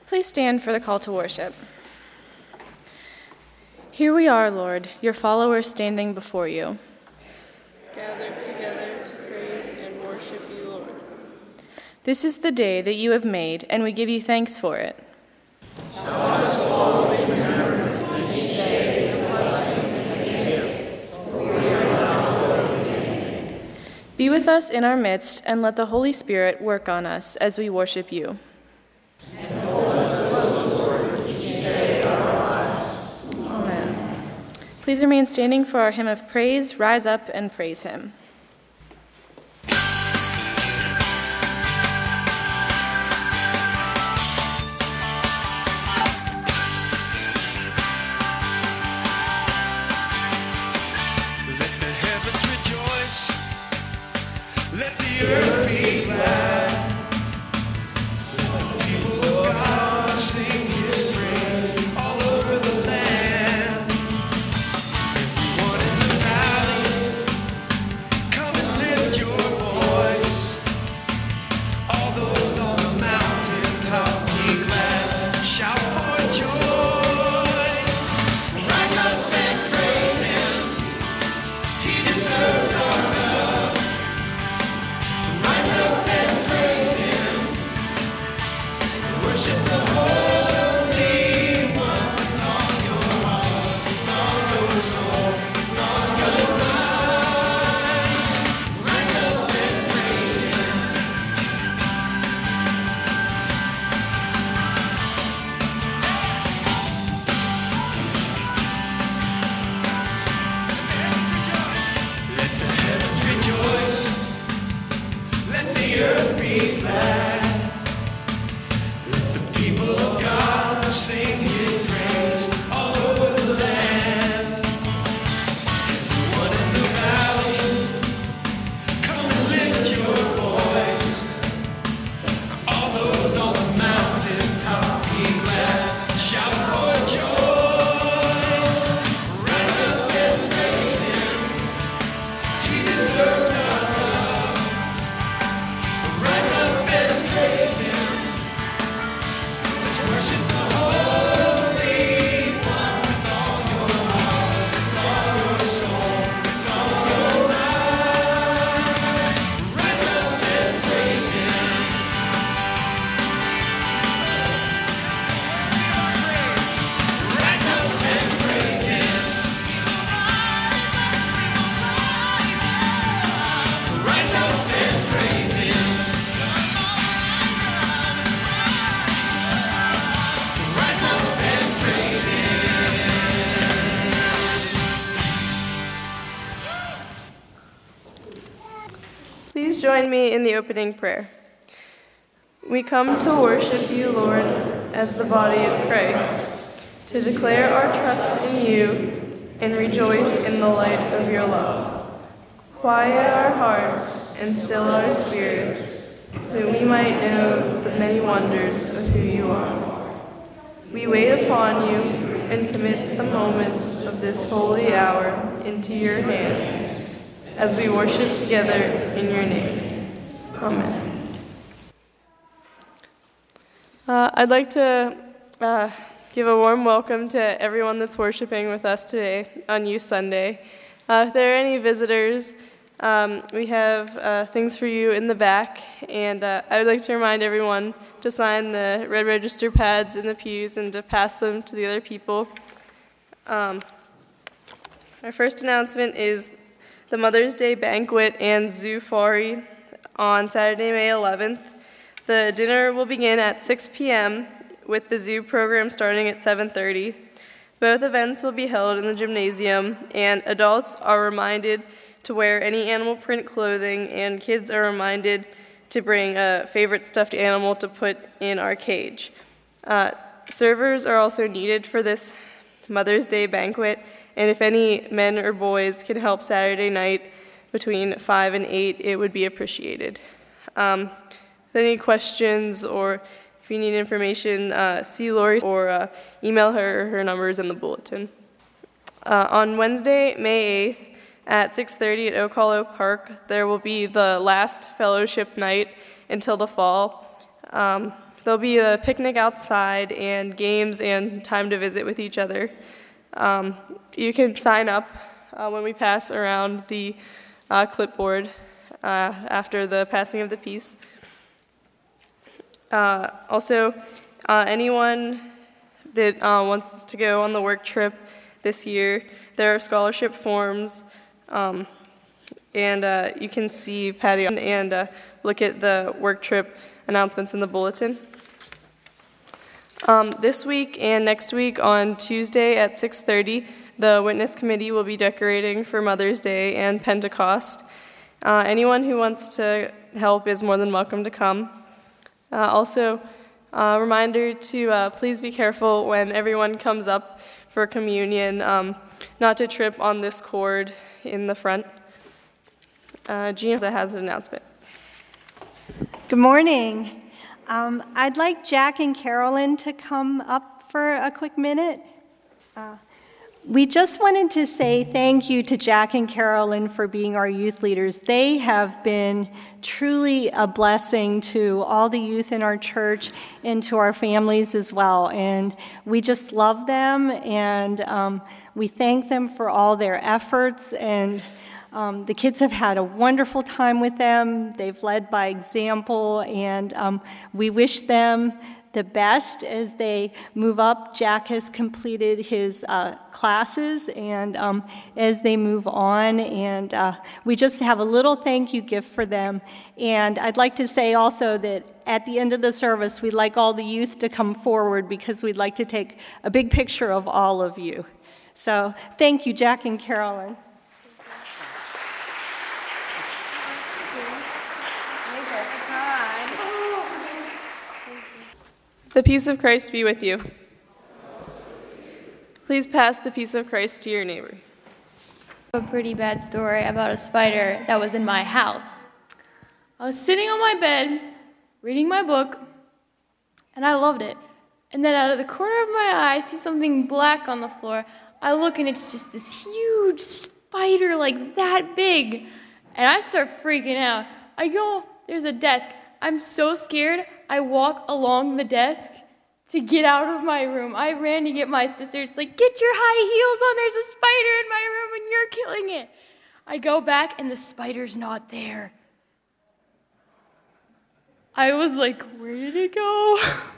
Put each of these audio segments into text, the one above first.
Please stand for the call to worship. Here we are, Lord, your followers standing before you. Gathered together to praise and worship you, Lord. This is the day that you have made, and we give you thanks for it. Help us to always remember that each day is a blessing and a gift, for we are not worthy. Be with us in our midst, and let the Holy Spirit work on us as we worship you. And hold us close, Lord, each day of our lives. Amen. Please remain standing for our hymn of praise. Rise up and praise him. Please join me in the opening prayer. We come to worship you, Lord, as the body of Christ, to declare our trust in you and rejoice in the light of your love. Quiet our hearts and still our spirits, that we might know the many wonders of who you are. We wait upon you and commit the moments of this holy hour into your hands, as we worship together in your name. Amen. I'd like to give a warm welcome to everyone that's worshiping with us today on Youth Sunday. If there are any visitors, we have things for you in the back, and I would like to remind everyone to sign the red register pads in the pews and to pass them to the other people. Our first announcement is the Mother's Day banquet and Zoofari on Saturday, May 11th. The dinner will begin at 6 p.m. with the zoo program starting at 7:30. Both events will be held in the gymnasium, and adults are reminded to wear any animal print clothing, and kids are reminded to bring a favorite stuffed animal to put in our cage. Servers are also needed for this Mother's Day banquet, and if any men or boys can help Saturday night between 5 and 8, it would be appreciated. If any questions or if you need information, see Lori or email her. Her number is in the bulletin. On Wednesday, May 8th, at 6:30 at Oak Hollow Park, there will be the last fellowship night until the fall. There'll be a picnic outside and games and time to visit with each other. You can sign up when we pass around the clipboard after the passing of the peace. Also, anyone that wants to go on the work trip this year, there are scholarship forms, and you can see Patty and look at the work trip announcements in the bulletin. This week and next week on Tuesday at 6:30, the Witness Committee will be decorating for Mother's Day and Pentecost. Anyone who wants to help is more than welcome to come. Also, a reminder to please be careful when everyone comes up for communion, not to trip on this cord in the front. Gina has an announcement. Good morning. I'd like Jack and Carolyn to come up for a quick minute. We just wanted to say thank you to Jack and Carolyn for being our youth leaders. They have been truly a blessing to all the youth in our church and to our families as well. And we just love them, and we thank them for all their efforts. And the kids have had a wonderful time with them. They've led by example, and we wish them the best as they move up. Jack has completed his classes, and as they move on, and we just have a little thank you gift for them. And I'd like to say also that at the end of the service, we'd like all the youth to come forward because we'd like to take a big picture of all of you. So thank you, Jack and Carolyn. The peace of Christ be with you. Please pass the peace of Christ to your neighbor. A pretty bad story about a spider that was in my house. I was sitting on my bed, reading my book, and I loved it. And then out of the corner of my eye, I see something black on the floor. I look, and it's just this huge spider, like that big. And I start freaking out. I go, there's a desk. I'm so scared. I walk along the desk to get out of my room. I ran to get my sister. It's like, get your high heels on. There's a spider in my room and you're killing it. I go back and the spider's not there. I was like, where did it go?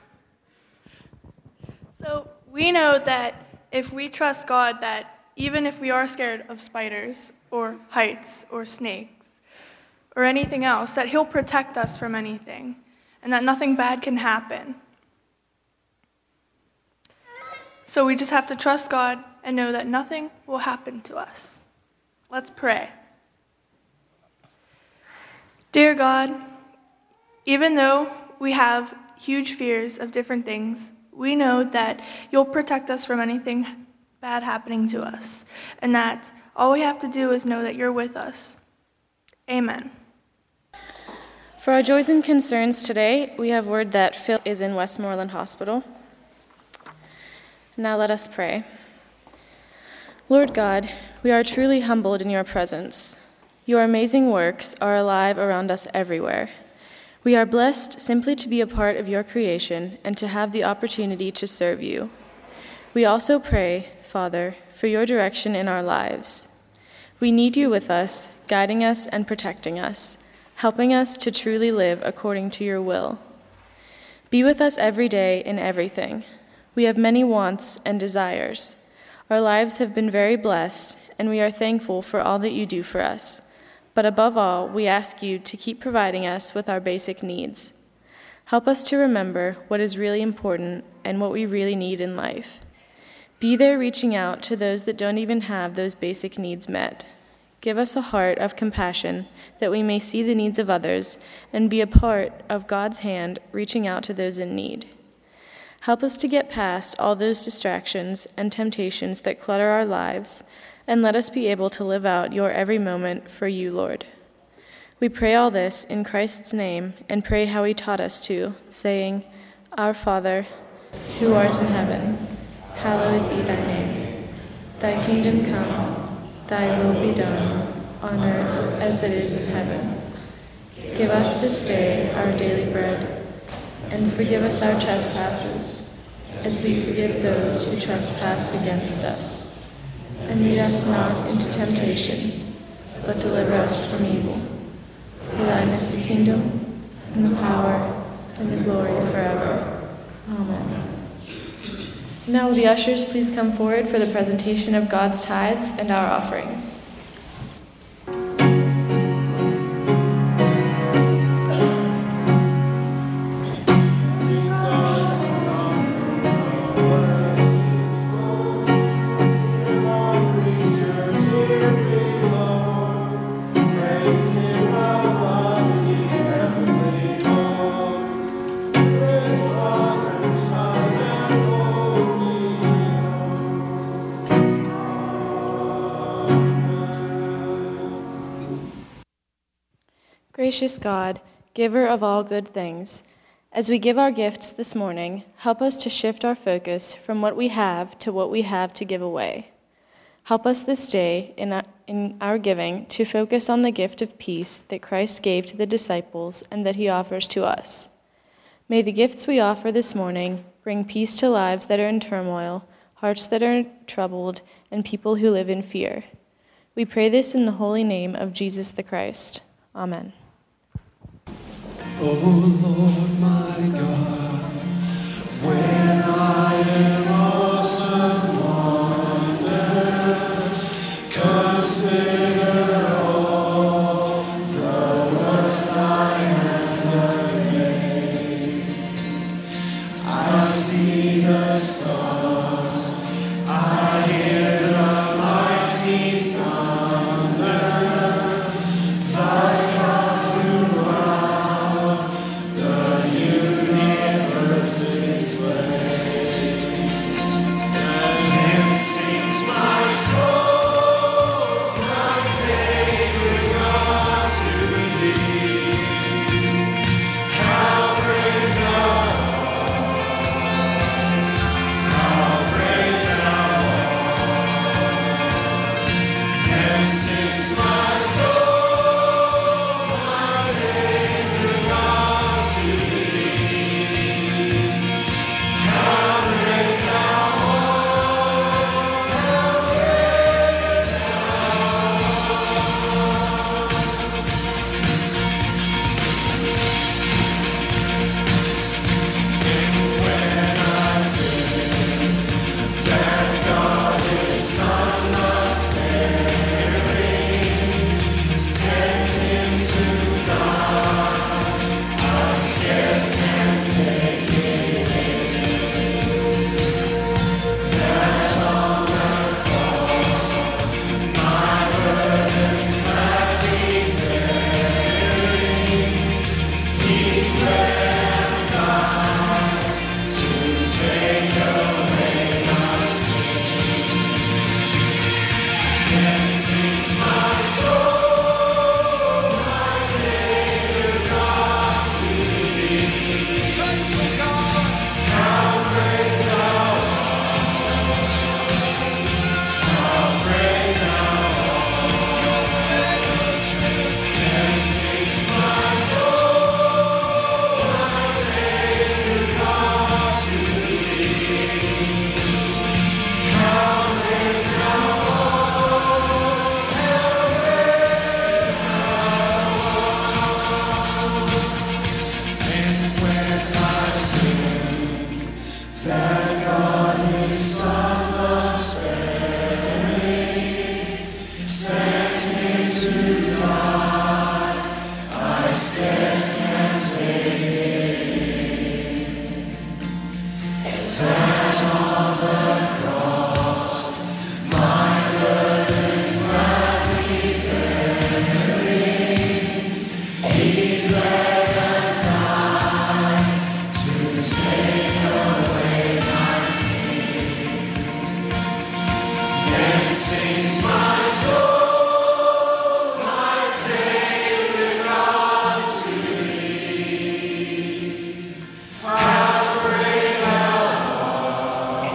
So we know that if we trust God, that even if we are scared of spiders or heights or snakes or anything else, that He'll protect us from anything and that nothing bad can happen. So we just have to trust God and know that nothing will happen to us. Let's pray. Dear God, even though we have huge fears of different things, we know that You'll protect us from anything bad happening to us, and that all we have to do is know that You're with us. Amen. For our joys and concerns today, we have word that Phil is in Westmoreland Hospital. Now let us pray. Lord God, we are truly humbled in Your presence. Your amazing works are alive around us everywhere. We are blessed simply to be a part of Your creation and to have the opportunity to serve You. We also pray, Father, for Your direction in our lives. We need You with us, guiding us and protecting us, helping us to truly live according to Your will. Be with us every day in everything. We have many wants and desires. Our lives have been very blessed, and we are thankful for all that You do for us. But above all, we ask You to keep providing us with our basic needs. Help us to remember what is really important and what we really need in life. Be there reaching out to those that don't even have those basic needs met. Give us a heart of compassion that we may see the needs of others and be a part of God's hand reaching out to those in need. Help us to get past all those distractions and temptations that clutter our lives, and let us be able to live out Your every moment for You, Lord. We pray all this in Christ's name and pray how He taught us to, saying, Our Father, who art in heaven, hallowed be Thy name. Thy kingdom come. Thy will be done, on earth as it is in heaven. Give us this day our daily bread, and forgive us our trespasses, as we forgive those who trespass against us. And lead us not into temptation, but deliver us from evil. For thine is the kingdom, and the power, and the glory forever. Amen. Now will the ushers please come forward for the presentation of God's tithes and our offerings. Gracious God, giver of all good things, as we give our gifts this morning, help us to shift our focus from what we have to what we have to give away. Help us this day in our giving to focus on the gift of peace that Christ gave to the disciples and that he offers to us. May the gifts we offer this morning bring peace to lives that are in turmoil, hearts that are troubled, and people who live in fear. We pray this in the holy name of Jesus the Christ. Amen. O Lord my God, when I in awesome wonder consider all the works thy hand hath made, I see the stars, I hear the mighty thunder, thy sings my soul, my Savior God, to thee. How great thou art, how great thou art. Then sings my soul, my Savior God, to thee. How great thou art. Sings my soul, my Savior God, to thee. How great thou art,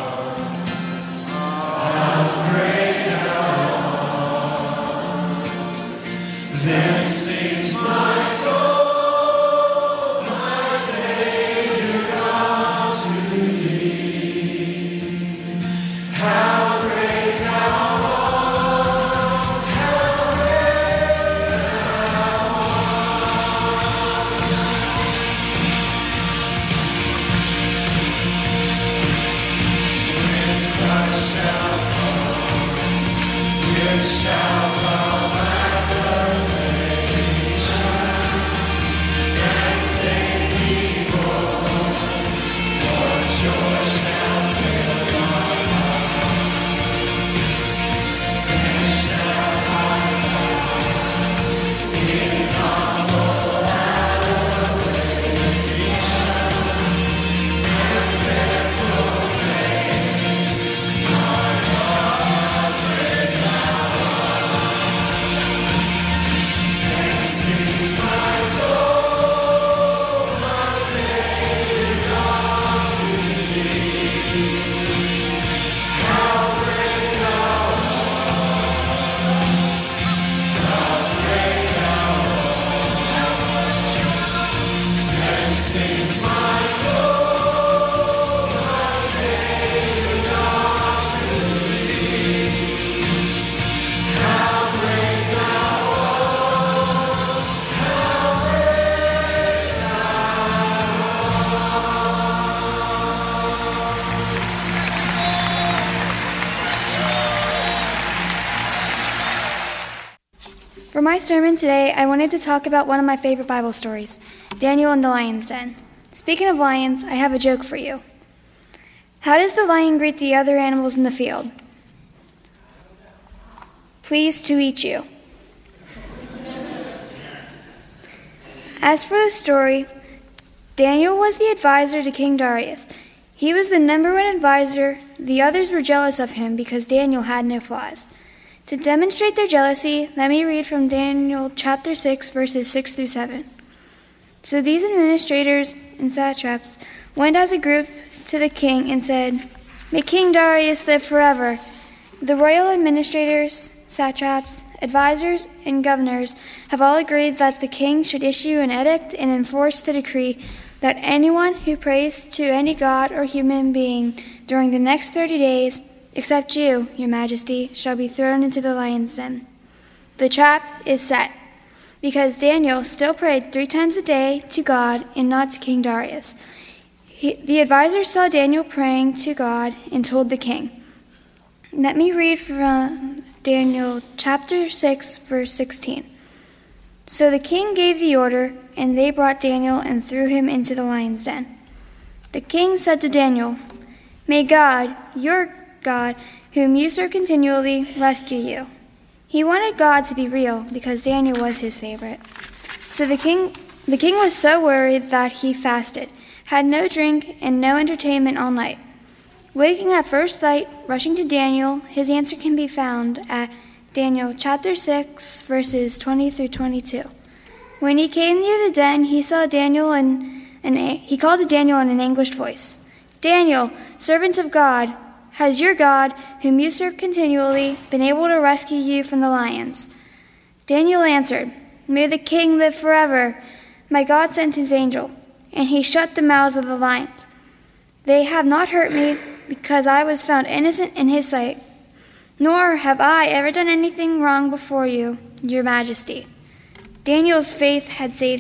For my sermon today, I wanted to talk about one of my favorite Bible stories, Daniel and the Lion's Den. Speaking of lions, I have a joke for you. How does the lion greet the other animals in the field? Pleased to eat you. As for the story, Daniel was the advisor to King Darius. He was the number one advisor. The others were jealous of him because Daniel had no flaws. To demonstrate their jealousy, let me read from Daniel chapter 6, verses 6 through 7. So these administrators and satraps went as a group to the king and said, "May King Darius live forever." The royal administrators, satraps, advisors, and governors have all agreed that the king should issue an edict and enforce the decree that anyone who prays to any god or human being during the next 30 days, except you, your majesty, shall be thrown into the lion's den. The trap is set, because Daniel still prayed 3 times a day to God and not to King Darius. The advisors saw Daniel praying to God and told the king. Let me read from Daniel chapter 6, verse 16. So the king gave the order, and they brought Daniel and threw him into the lion's den. The king said to Daniel, "May God, your God, whom you serve continually, rescue you." He wanted God to be real because Daniel was his favorite. So the king was so worried that he fasted, had no drink and no entertainment all night. Waking at first light, rushing to Daniel, his answer can be found at Daniel chapter 6, verses 20 through 22. When he came near the den, he saw Daniel he called to Daniel in an anguished voice, "Daniel, servant of God, has your God, whom you serve continually, been able to rescue you from the lions?" Daniel answered, "May the king live forever. My God sent his angel, and he shut the mouths of the lions. They have not hurt me, because I was found innocent in his sight. Nor have I ever done anything wrong before you, your majesty." Daniel's faith had saved